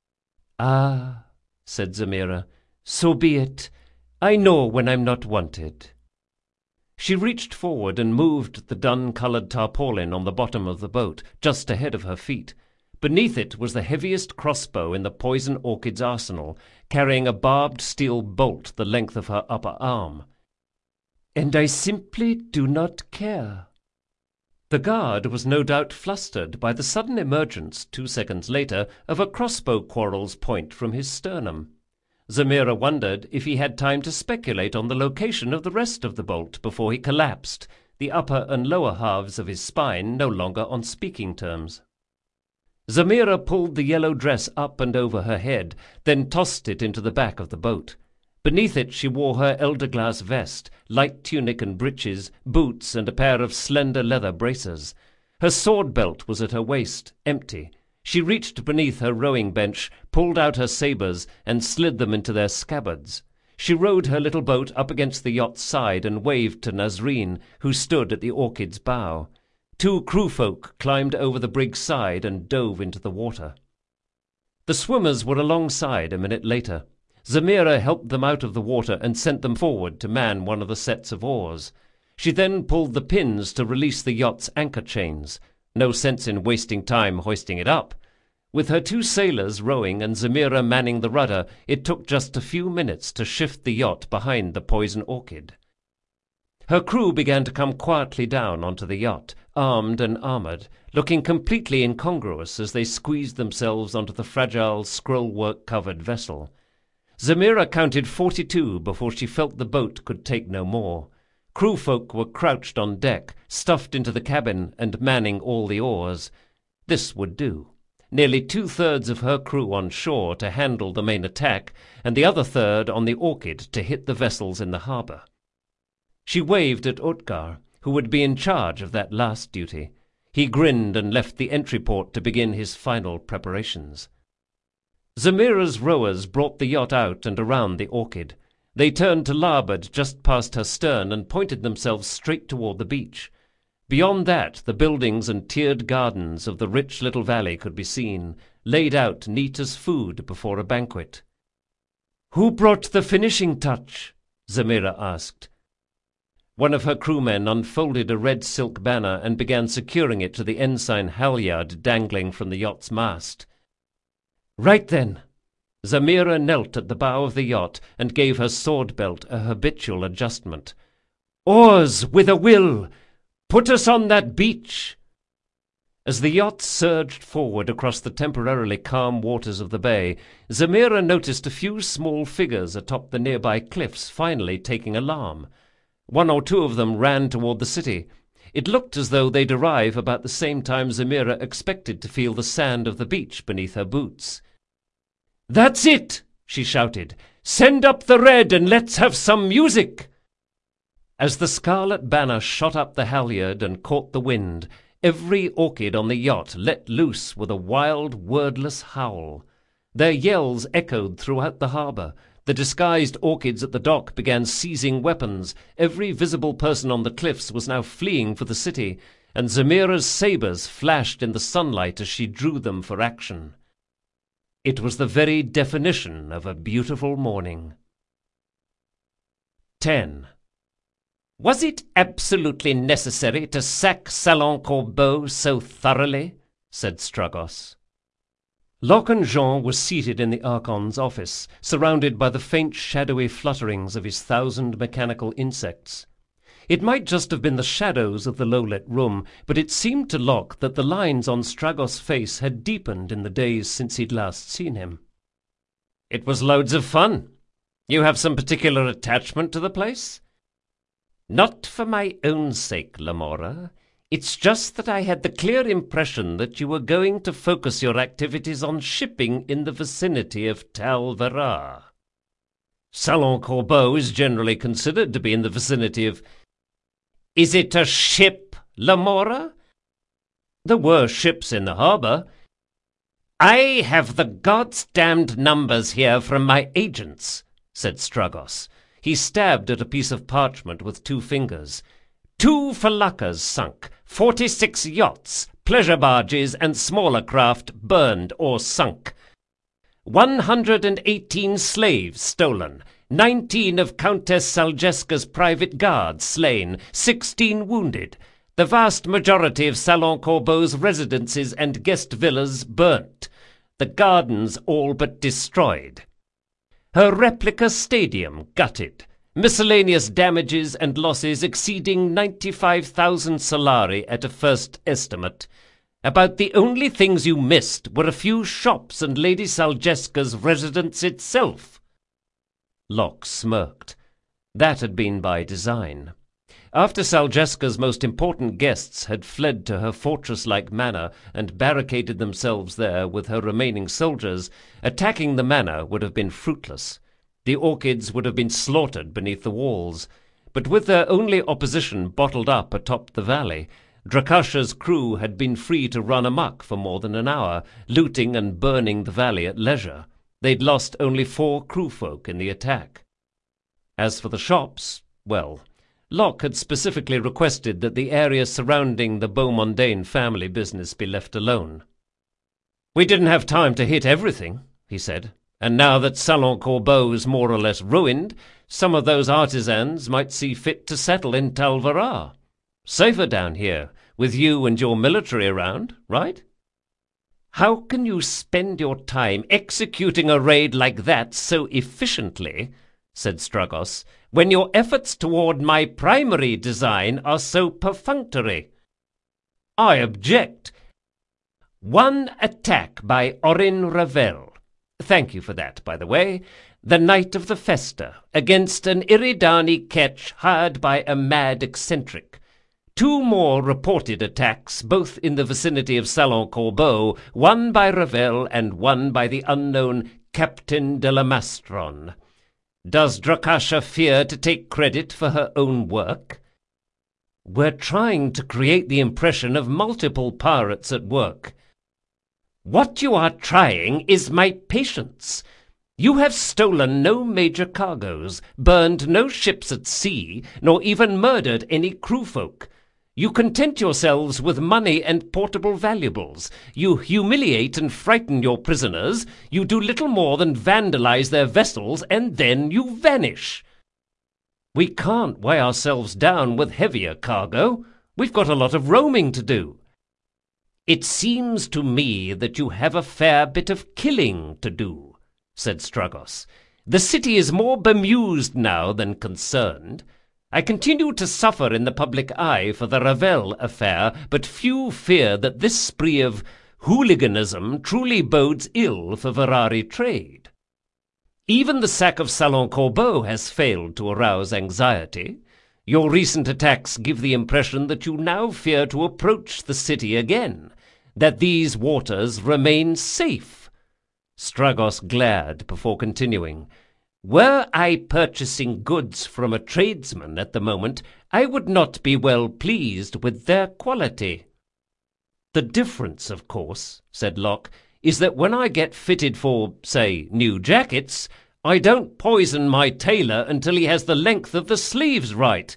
"Ah," said Zamira, "so be it. I know when I'm not wanted." She reached forward and moved the dun-colored tarpaulin on the bottom of the boat, just ahead of her feet. Beneath it was the heaviest crossbow in the poison orchid's arsenal, carrying a barbed steel bolt the length of her upper arm. "And I simply do not care." The guard was no doubt flustered by the sudden emergence, two seconds later, of a crossbow quarrel's point from his sternum. Zamira wondered if he had time to speculate on the location of the rest of the bolt before he collapsed, the upper and lower halves of his spine no longer on speaking terms. Zamira pulled the yellow dress up and over her head, then tossed it into the back of the boat. Beneath it she wore her elder-glass vest, light tunic and breeches, boots, and a pair of slender leather bracers. Her sword-belt was at her waist, empty. She reached beneath her rowing bench, pulled out her sabres, and slid them into their scabbards. She rowed her little boat up against the yacht's side and waved to Nazreen, who stood at the Orchid's bow. Two crewfolk climbed over the brig's side and dove into the water. The swimmers were alongside a minute later. Zamira helped them out of the water and sent them forward to man one of the sets of oars. She then pulled the pins to release the yacht's anchor chains. No sense in wasting time hoisting it up. With her two sailors rowing and Zamira manning the rudder, it took just a few minutes to shift the yacht behind the poison orchid. Her crew began to come quietly down onto the yacht, armed and armored, looking completely incongruous as they squeezed themselves onto the fragile, scroll-work-covered vessel. Zamira counted forty-two before she felt the boat could take no more. Crewfolk were crouched on deck, stuffed into the cabin and manning all the oars. This would do. Nearly two-thirds of her crew on shore to handle the main attack, and the other third on the Orchid to hit the vessels in the harbour. She waved at Utgard, who would be in charge of that last duty. He grinned and left the entry port to begin his final preparations. Zemira's rowers brought the yacht out and around the Orchid. They turned to larboard just past her stern and pointed themselves straight toward the beach. Beyond that, the buildings and tiered gardens of the rich little valley could be seen, laid out neat as food before a banquet. "Who brought the finishing touch?" Zemira asked. One of her crewmen unfolded a red silk banner and began securing it to the ensign halyard dangling from the yacht's mast. "Right then." Zemira knelt at the bow of the yacht and gave her sword belt a habitual adjustment. "Oars with a will! Put us on that beach!" As the yacht surged forward across the temporarily calm waters of the bay, Zemira noticed a few small figures atop the nearby cliffs finally taking alarm. One or two of them ran toward the city. It looked as though they'd arrive about the same time Zemira expected to feel the sand of the beach beneath her boots. "That's it!" she shouted. "Send up the red and let's have some music!" As the scarlet banner shot up the halyard and caught the wind, every orchid on the yacht let loose with a wild, wordless howl. Their yells echoed throughout the harbor. The disguised orchids at the dock began seizing weapons. Every visible person on the cliffs was now fleeing for the city, and Zemira's sabers flashed in the sunlight as she drew them for action. It was the very definition of a beautiful morning. ten. "Was it absolutely necessary to sack Salon Corbeau so thoroughly?" said Stragos. Locke and Jean were seated in the Archon's office, surrounded by the faint shadowy flutterings of his thousand mechanical insects. It might just have been the shadows of the low-lit room, but it seemed to Locke that the lines on Stragos' face had deepened in the days since he'd last seen him. "It was loads of fun. You have some particular attachment to the place?" "Not for my own sake, Lamora. It's just that I had the clear impression that you were going to focus your activities on shipping in the vicinity of Tal Varrah." "Salon Corbeau is generally considered to be in the vicinity of—" "Is it a ship, Lamora?" "There were ships in the harbor." "I have the God's damned numbers here from my agents," said Stragos. He stabbed at a piece of parchment with two fingers. "Two feluccas sunk, forty-six yachts, pleasure barges, and smaller craft burned or sunk. One hundred and eighteen slaves stolen, nineteen of Countess Saljeska's private guards slain, sixteen wounded. The vast majority of Salon Corbeau's residences and guest villas burnt. The gardens all but destroyed. Her replica stadium gutted. Miscellaneous damages and losses exceeding ninety-five thousand solari at a first estimate. About the only things you missed were a few shops and Lady Saljeska's residence itself." Locke smirked. That had been by design. After Saljeska's most important guests had fled to her fortress-like manor and barricaded themselves there with her remaining soldiers, attacking the manor would have been fruitless. The orchids would have been slaughtered beneath the walls. But with their only opposition bottled up atop the valley, Drakasha's crew had been free to run amok for more than an hour, looting and burning the valley at leisure. They'd lost only four crewfolk in the attack. As for the shops, well, Locke had specifically requested that the area surrounding the Beaumondaine family business be left alone. "We didn't have time to hit everything," he said. "And now that Salon Corbeau is more or less ruined, some of those artisans might see fit to settle in Tal Varrah. Safer down here, with you and your military around, right?" "How can you spend your time executing a raid like that so efficiently," said Stragos, "when your efforts toward my primary design are so perfunctory?" "I object." "One attack by Orin Ravel. Thank you for that, by the way. The night of the festa, against an Iridani ketch hired by a mad eccentric. Two more reported attacks, both in the vicinity of Salon Corbeau, one by Ravel and one by the unknown Captain de la Mastron. Does Drakasha fear to take credit for her own work?" We're trying to create the impression of multiple pirates at work. What you are trying is my patience. You have stolen no major cargoes, burned no ships at sea, nor even murdered any crewfolk. You content yourselves with money and portable valuables. You humiliate and frighten your prisoners. You do little more than vandalize their vessels, and then you vanish. We can't weigh ourselves down with heavier cargo. We've got a lot of roaming to do. It seems to me that you have a fair bit of killing to do, said Stragos. The city is more bemused now than concerned. I continue to suffer in the public eye for the Ravel affair, but few fear that this spree of hooliganism truly bodes ill for Verari trade. Even the sack of Salon Corbeau has failed to arouse anxiety. Your recent attacks give the impression that you now fear to approach the city again, that these waters remain safe. Stragos glared before continuing. Were I purchasing goods from a tradesman at the moment, I would not be well pleased with their quality. The difference, of course, said Locke, is that when I get fitted for, say, new jackets, I don't poison my tailor until he has the length of the sleeves right.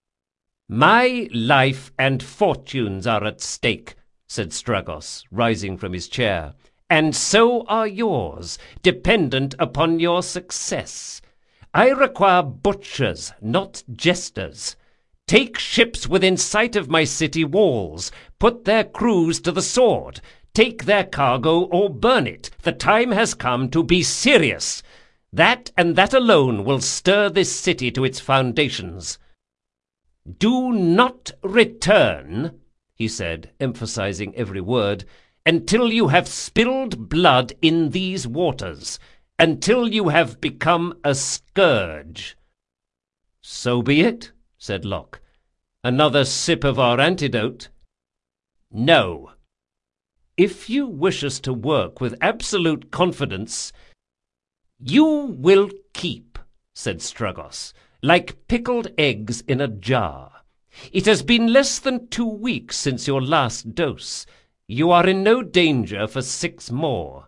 My life and fortunes are at stake, said Stragos, rising from his chair. And so are yours, dependent upon your success. I require butchers, not jesters. Take ships within sight of my city walls. Put their crews to the sword. Take their cargo or burn it. The time has come to be serious. That and that alone will stir this city to its foundations. Do not return, he said, emphasizing every word, until you have spilled blood in these waters, until you have become a scourge. So be it, said Locke. Another sip of our antidote? No. If you wish us to work with absolute confidence, you will keep, said Stragos, like pickled eggs in a jar. It has been less than two weeks since your last dose. You are in no danger for six more.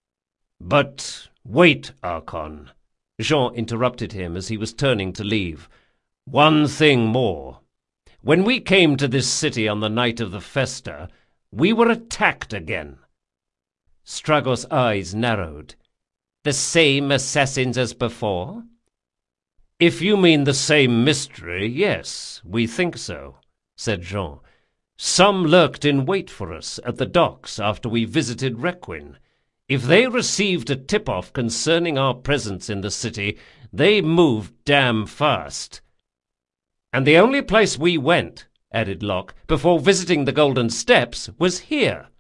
But wait, Archon, Jean interrupted him as he was turning to leave. One thing more. When we came to this city on the night of the festa, we were attacked again. Stragos' eyes narrowed. The same assassins as before? If you mean the same mystery, yes, we think so, said Jean. Some lurked in wait for us at the docks after we visited Requin. If they received a tip-off concerning our presence in the city, they moved damn fast. And the only place we went, added Locke, before visiting the Golden Steps, was here.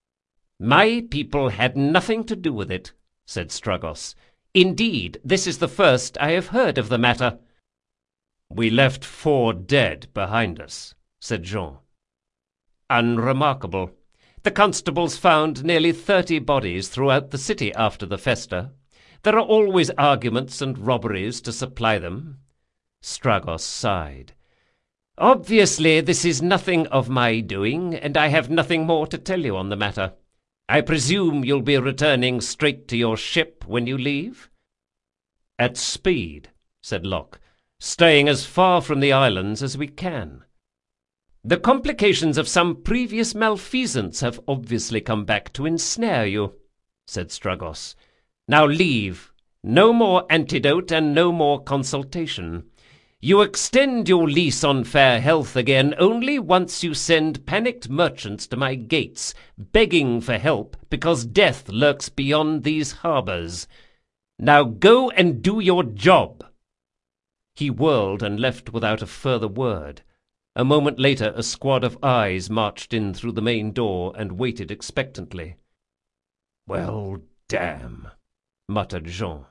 My people had nothing to do with it, said Stragos. Indeed, this is the first I have heard of the matter. We left four dead behind us, said Jean. Unremarkable. The constables found nearly thirty bodies throughout the city after the festa. There are always arguments and robberies to supply them. Stragos sighed. Obviously, this is nothing of my doing, and I have nothing more to tell you on the matter. I presume you'll be returning straight to your ship when you leave? At speed, said Locke, staying as far from the islands as we can. The complications of some previous malfeasance have obviously come back to ensnare you, said Stragos. Now leave. No more antidote and no more consultation. You extend your lease on fair health again only once you send panicked merchants to my gates, begging for help because death lurks beyond these harbors. Now go and do your job. He whirled and left without a further word. A moment later a squad of eyes marched in through the main door and waited expectantly. Well, damn, muttered Jean.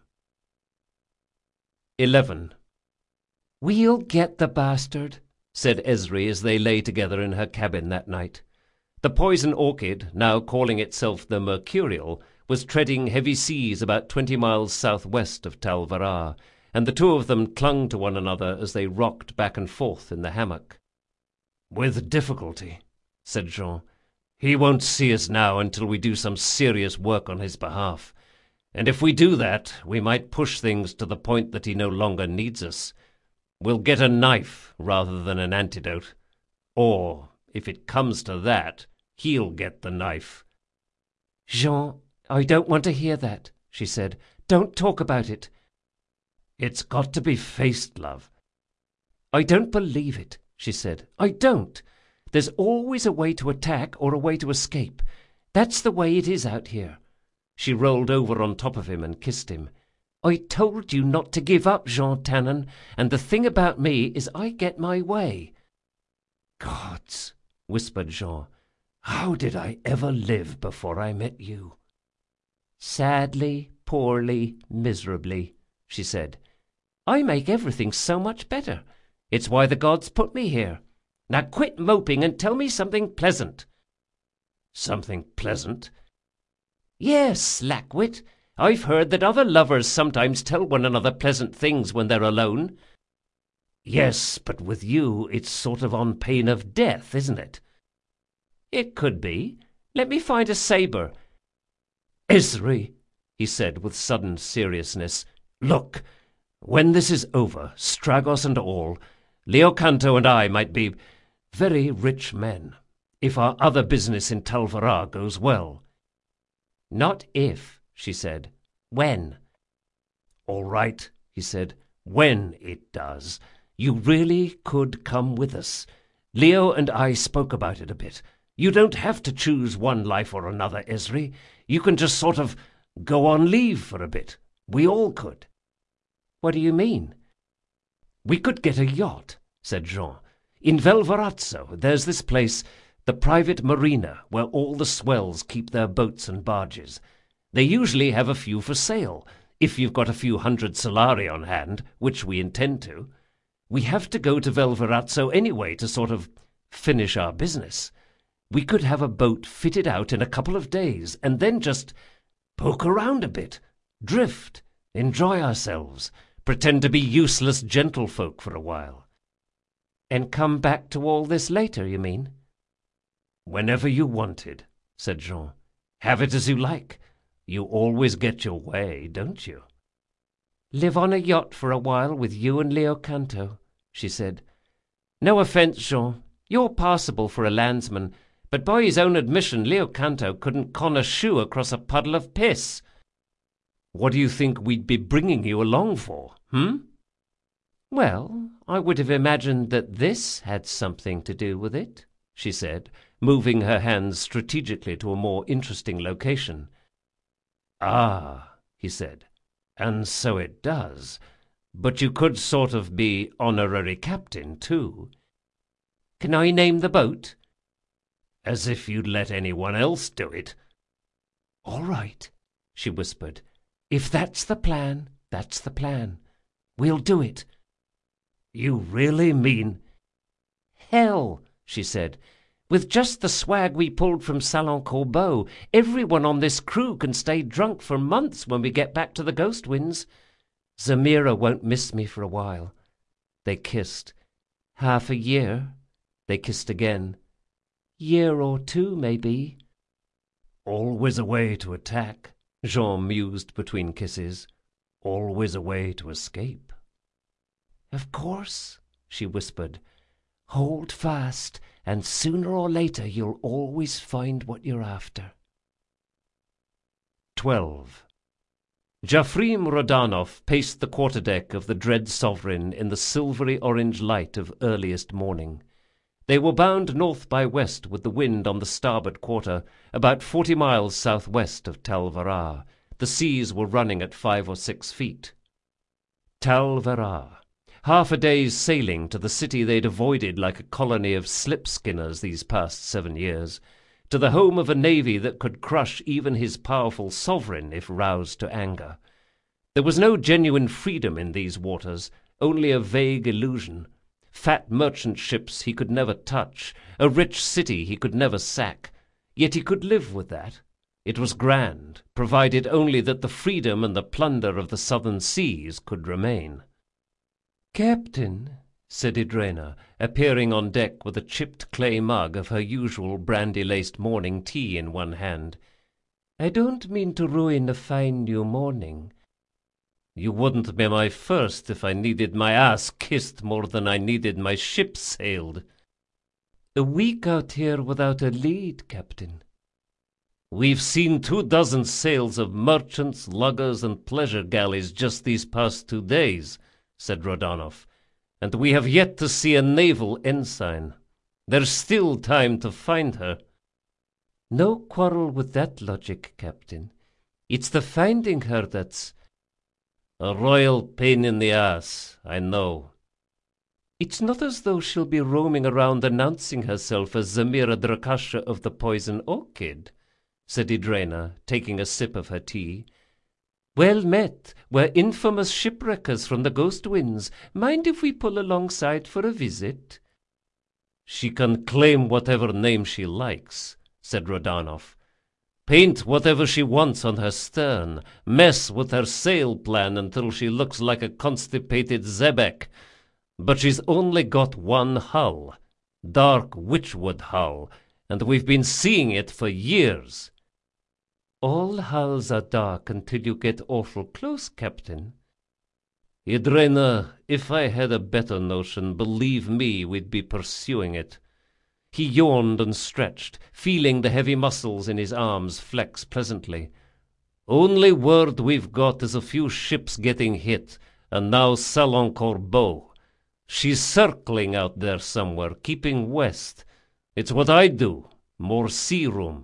Eleven. We'll get the bastard, said Esri as they lay together in her cabin that night. The Poison Orchid, now calling itself the Mercurial, was treading heavy seas about twenty miles southwest of Talvarar, and the two of them clung to one another as they rocked back and forth in the hammock. "With difficulty," said Jean. "He won't see us now until we do some serious work on his behalf. And if we do that, we might push things to the point that he no longer needs us. We'll get a knife rather than an antidote. Or, if it comes to that, he'll get the knife." "Jean, I don't want to hear that," she said. "Don't talk about it." "It's got to be faced, love." "I don't believe it," she said. "I don't. There's always a way to attack or a way to escape. That's the way it is out here." She rolled over on top of him and kissed him. "I told you not to give up, Jean Tannen, and the thing about me is I get my way." "Gods," whispered Jean, "how did I ever live before I met you?" "Sadly, poorly, miserably," she said. "I make everything so much better. It's why the gods put me here. Now quit moping and tell me something pleasant." "Something pleasant?" "Yes, Lackwit. I've heard that other lovers sometimes tell one another pleasant things when they're alone." "Yes, but with you it's sort of on pain of death, isn't it?" "It could be. Let me find a saber." "Esri," he said with sudden seriousness, "look, when this is over, Stragos and all, Leocanto and I might be very rich men, if our other business in Tal Varrar goes well." "Not if," she said. "When?" "All right," he said, "when it does. You really could come with us. Leo and I spoke about it a bit. You don't have to choose one life or another, Esri. You can just sort of go on leave for a bit. We all could." "What do you mean?" "We could get a yacht," said Jean. "In Velverazzo there's this place, the private marina, where all the swells keep their boats and barges. They usually have a few for sale, if you've got a few hundred solari on hand, which we intend to. We have to go to Velverazzo anyway to sort of finish our business. We could have a boat fitted out in a couple of days, and then just poke around a bit, drift, enjoy ourselves, pretend to be useless gentlefolk for a while." "And come back to all this later, you mean?" "Whenever you wanted," said Jean. "Have it as you like. You always get your way, don't you?" "Live on a yacht for a while with you and Leocanto," she said. "No offence, Jean. You're passable for a landsman, but by his own admission Leocanto couldn't con a shoe across a puddle of piss." "What do you think we'd be bringing you along for, hmm?" "Well, I would have imagined that this had something to do with it," she said, moving her hands strategically to a more interesting location. "Ah," he said, "and so it does. But you could sort of be honorary captain, too." "Can I name the boat?" "As if you'd let anyone else do it." "All right," she whispered. "If that's the plan, that's the plan. We'll do it." "You really mean—" "Hell," she said. "With just the swag we pulled from Salon Corbeau, everyone on this crew can stay drunk for months when we get back to the Ghost Winds. Zamira won't miss me for a while." They kissed. "Half a year." They kissed again. "Year or two, maybe." "Always a way to attack," Jean mused between kisses. "Always a way to escape." "Of course," she whispered. "Hold fast, and sooner or later you'll always find what you're after." Twelve. Jafrim Rodanov paced the quarterdeck of the Dread Sovereign in the silvery orange light of earliest morning. They were bound north by west with the wind on the starboard quarter, about forty miles southwest of Tal Varrar. The seas were running at five or six feet. Tal Varrar. Half a day's sailing to the city they'd avoided like a colony of slip-skinners these past seven years, to the home of a navy that could crush even his powerful sovereign if roused to anger. There was no genuine freedom in these waters, only a vague illusion. Fat merchant ships he could never touch, a rich city he could never sack. Yet he could live with that. It was grand, provided only that the freedom and the plunder of the southern seas could remain. "Captain," said Idrena, appearing on deck with a chipped clay mug of her usual brandy-laced morning tea in one hand. "I don't mean to ruin a fine new morning." "You wouldn't be my first if I needed my ass kissed more than I needed my ship sailed." "A week out here without a lead, Captain." "We've seen two dozen sails of merchants, luggers, and pleasure galleys just these past two days," said Rodanov, "and we have yet to see a naval ensign. There's still time to find her." "No quarrel with that logic, Captain. It's the finding her that's—" "A royal pain in the ass, I know." "It's not as though she'll be roaming around announcing herself as Zamira Drakasha of the Poison Orchid," said Idrena, taking a sip of her tea. "Well met. We're infamous shipwreckers from the Ghost Winds. Mind if we pull alongside for a visit?" "She can claim whatever name she likes," said Rodanov. "Paint whatever she wants on her stern, mess with her sail plan until she looks like a constipated Zebek. But she's only got one hull, dark witchwood hull, and we've been seeing it for years." "All hulls are dark until you get awful close, Captain." "Idrena, if I had a better notion, believe me, we'd be pursuing it." He yawned and stretched, feeling the heavy muscles in his arms flex pleasantly. "Only word we've got is a few ships getting hit, and now Salon Corbeau. She's circling out there somewhere, keeping west. It's what I do, more sea room."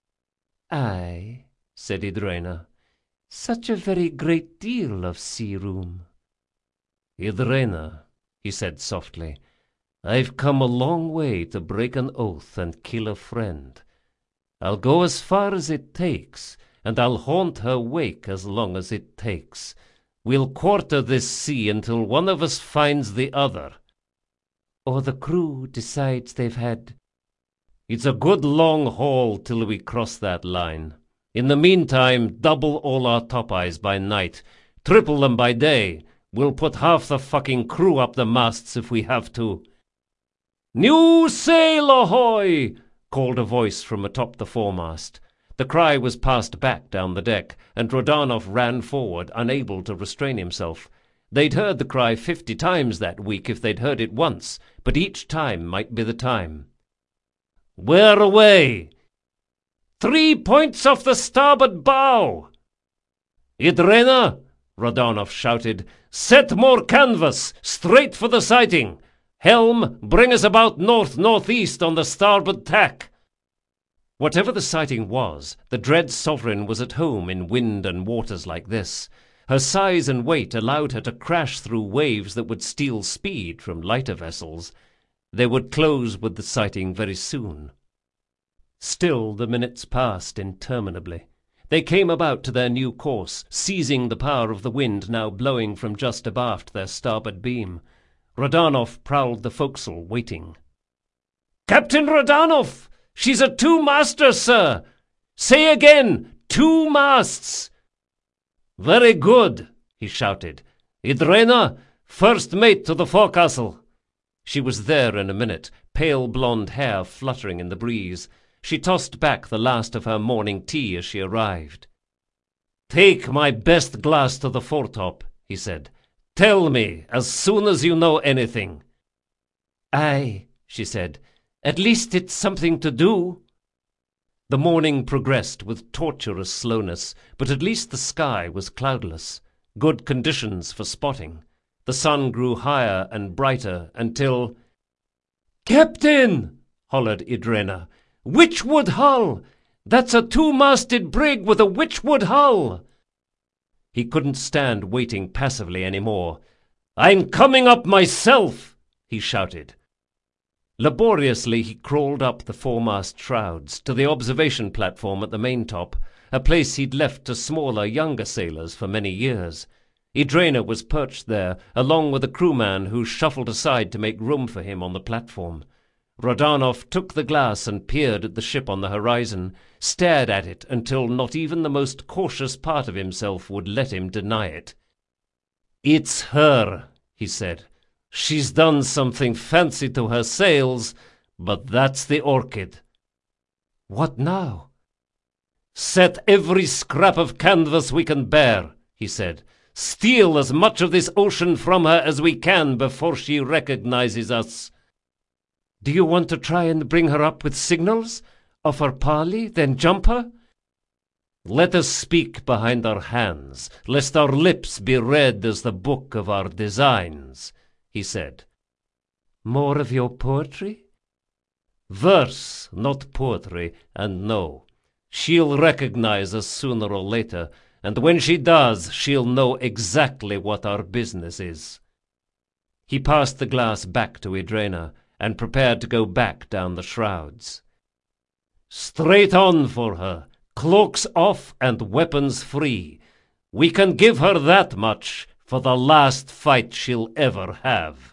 "Aye," said Idrena. "Such a very great deal of sea room." "Idrena," he said softly, "I've come a long way to break an oath and kill a friend. I'll go as far as it takes, and I'll haunt her wake as long as it takes. We'll quarter this sea until one of us finds the other." "Or the crew decides they've had—" "It's a good long haul till we cross that line. In the meantime, double all our top-eyes by night, triple them by day. We'll put half the fucking crew up the masts if we have to." "New sail ahoy!" called a voice from atop the foremast. The cry was passed back down the deck, and Rodanov ran forward, unable to restrain himself. They'd heard the cry fifty times that week if they'd heard it once, but each time might be the time. "Where away?" "Three points off the starboard bow." "Idrena," Rodanov shouted, "set more canvas, straight for the sighting. Helm, bring us about north-northeast on the starboard tack." Whatever the sighting was, the dread sovereign was at home in wind and waters like this. Her size and weight allowed her to crash through waves that would steal speed from lighter vessels. They would close with the sighting very soon. Still the minutes passed interminably. They came about to their new course, seizing the power of the wind now blowing from just abaft their starboard beam. Rodanov prowled the forecastle, waiting. "Captain Rodanov! She's a two-master, sir! Say again, two masts!" "Very good," he shouted. "Idrena, first mate to the forecastle." She was there in a minute, pale blonde hair fluttering in the breeze. She tossed back the last of her morning tea as she arrived. "Take my best glass to the foretop," he said. "Tell me as soon as you know anything." "Aye," she said. "At least it's something to do." The morning progressed with torturous slowness, but at least the sky was cloudless. Good conditions for spotting. The sun grew higher and brighter until— "Captain!" hollered Idrena. "Witchwood hull! That's a two-masted brig with a witchwood hull!" He couldn't stand waiting passively any more. "I'm coming up myself!" he shouted. Laboriously he crawled up the foremast shrouds to the observation platform at the maintop, a place he'd left to smaller, younger sailors for many years. Idrena was perched there, along with a crewman who shuffled aside to make room for him on the platform. Rodanov took the glass and peered at the ship on the horizon, stared at it until not even the most cautious part of himself would let him deny it. "It's her," he said. She's done something fancy to her sails, but that's the Orchid. What now? Set every scrap of canvas we can bear, he said. Steal as much of this ocean from her as we can before she recognizes us. Do you want to try and bring her up with signals? Offer parley, then jump her? Let us speak behind our hands, lest our lips be read as the book of our designs, he said. More of your poetry? Verse, not poetry, and no. She'll recognize us sooner or later, and when she does, she'll know exactly what our business is. He passed the glass back to Idrena, and prepared to go back down the shrouds. Straight on for her, cloaks off and weapons free. We can give her that much for the last fight she'll ever have.